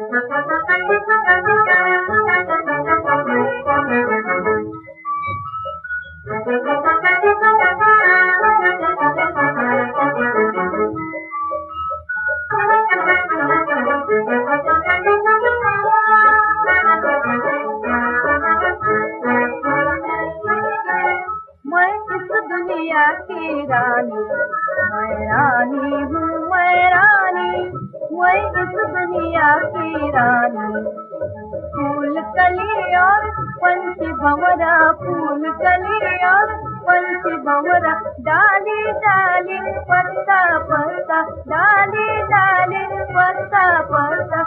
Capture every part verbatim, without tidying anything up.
दुनिया की रानी, मैं रानी हूँ, मैं रानी, मैं इस दुनिया की रानी। फूल कली और पंछी भंवरा, फूल कली और पंछी भंवरा, डाली डाली पत्ता पत्ता, डाली डाली पत्ता पत्ता।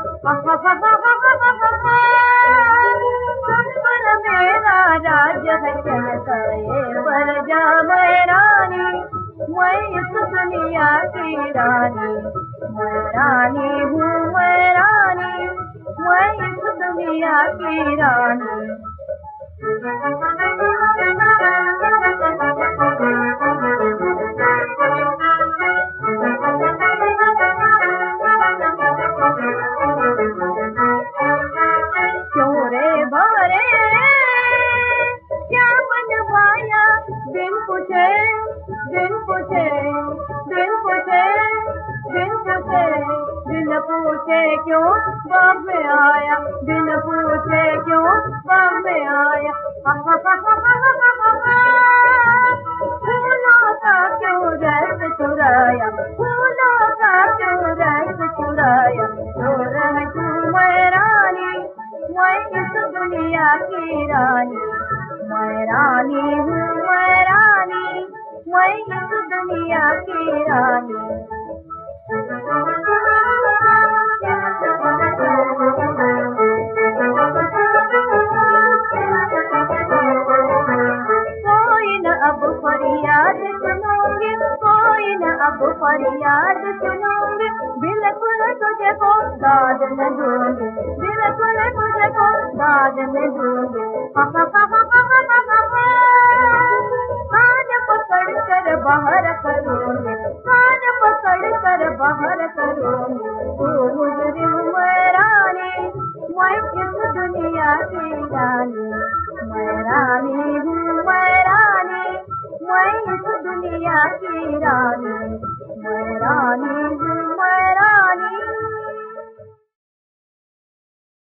पर मेरा राज है चलता ये पर जा, मैं रानी, मैं इस दुनिया की रानी, मैं रानी हूँ, मैं रानी, मैं इस दुनिया की रानी। चोरे भरे क्या बनवाया, बिन पूछे बिन पूछे बिन पूछे बिन पूछे, बिन पूछे क्यों बाग में आया, बिन पूछे क्यों बाग में आया। फूलों का क्यों रस चुराया, फूलों का क्यों रस चुराया। चोर है तू मैं रानी, मैं इस दुनिया की रानी, मैं रानी हूँ, मैं रानी, मैं इस दुनिया की रानी। कोई न अब फरियाद सुनूंगी, कोई न अब फरियाद सुनूंगी, बिल्कुल तुझे को दाद न दूंगी, बिल्कुल तुझे को दाद न दूंगी। कान पकड़ कर बाहर करूंगी, कान पकड़ कर बाहर करूंगी। तू मुजरिम मैं रानी, मैं इस दुनिया की रानी, मैं रानी हूँ, मैं रानी, मैं इस दुनिया की रानी, मैं रानी हूँ।